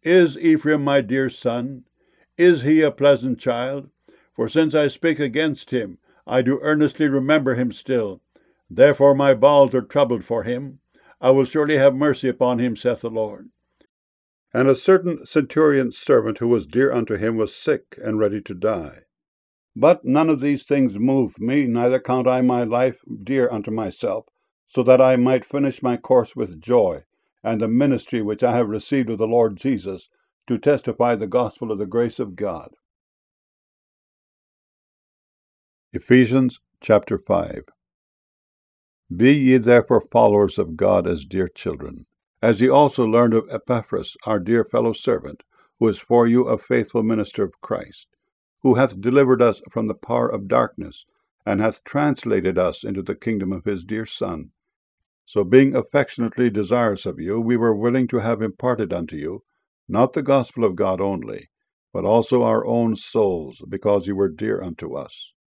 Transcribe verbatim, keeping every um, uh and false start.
Is Ephraim my dear son? Is he a pleasant child? For since I spake against him, I do earnestly remember him still. Therefore my bowels are troubled for him. I will surely have mercy upon him, saith the Lord. And a certain centurion's servant who was dear unto him was sick and ready to die. But none of these things moved me, neither count I my life dear unto myself, so that I might finish my course with joy, and the ministry which I have received of the Lord Jesus, to testify the gospel of the grace of God. Ephesians chapter five. Be ye therefore followers of God as dear children, as ye also learned of Epaphras, our dear fellow servant, who is for you a faithful minister of Christ, who hath delivered us from the power of darkness, and hath translated us into the kingdom of his dear Son. So being affectionately desirous of you, we were willing to have imparted unto you, not the gospel of God only, but also our own souls, because you were dear unto us.